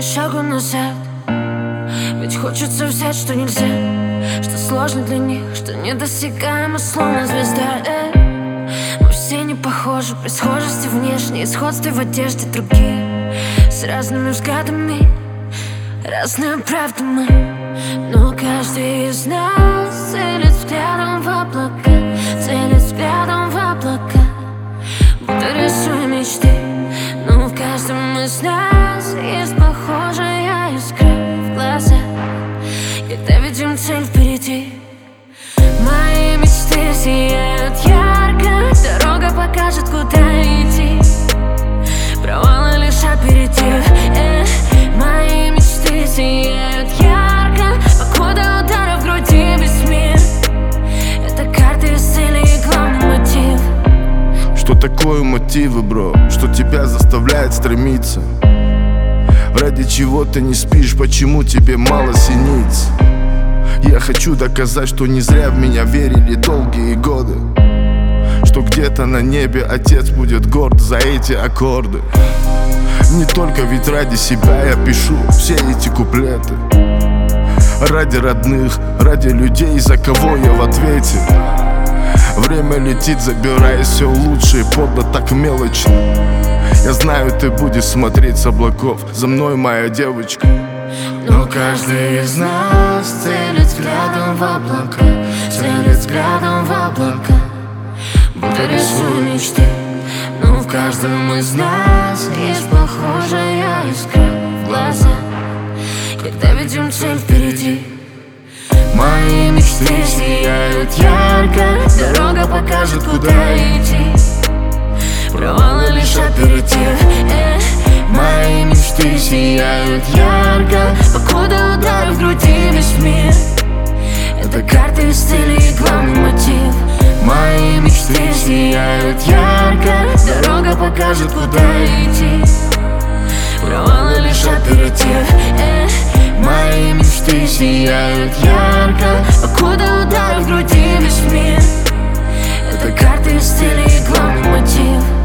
шагу назад. Ведь хочется взять, что нельзя, что сложно для них, что недосягаемо, словно звезда. Мы все не похожи, при схожести внешней, сходстве в одежде другие, с разными взглядами, разные правды мы. Но каждый из нас целит взглядом в облака, целит взглядом в облака, будто рисуя мечты. Но в каждом из нас есть похожая искра в глазах, когда видим цель впереди. Мои мечты сияют ярко, дорога покажет, куда идти, провалы лишь аперитив. Мои мечты сияют ярко, покуда ударов в груди весь мир. Это карты из цели и главный мотив. Что такое мотивы, бро? Что тебя заставляет стремиться? Ради чего ты не спишь? Почему тебе мало синиц? Я хочу доказать, что не зря в меня верили долгие годы, что где-то на небе отец будет горд за эти аккорды. Не только ведь ради себя я пишу все эти куплеты, ради родных, ради людей, за кого я в ответе. Время летит, забирая все лучшее, подло так мелочно. Я знаю, ты будешь смотреть с облаков за мной, моя девочка. Но каждый из нас целит взглядом в облака, целит взглядом в облака, будто рисуя мечты. Но в каждом из нас есть похожая искра в глазах, когда видим цель впереди. Мои мечты сияют ярко, дорога покажет, куда идти, провалы лишь аперитив. Мои мечты сияют ярко, покуда ударов в груди весь мир. Это карты из цели и главный мотив. Мои мечты сияют ярко, дорога покажет, куда идти, провалы лишь аперитив. Мои мечты сияют ярко, покуда ударов в груди весь мир. Это карты из цели и главный мотив.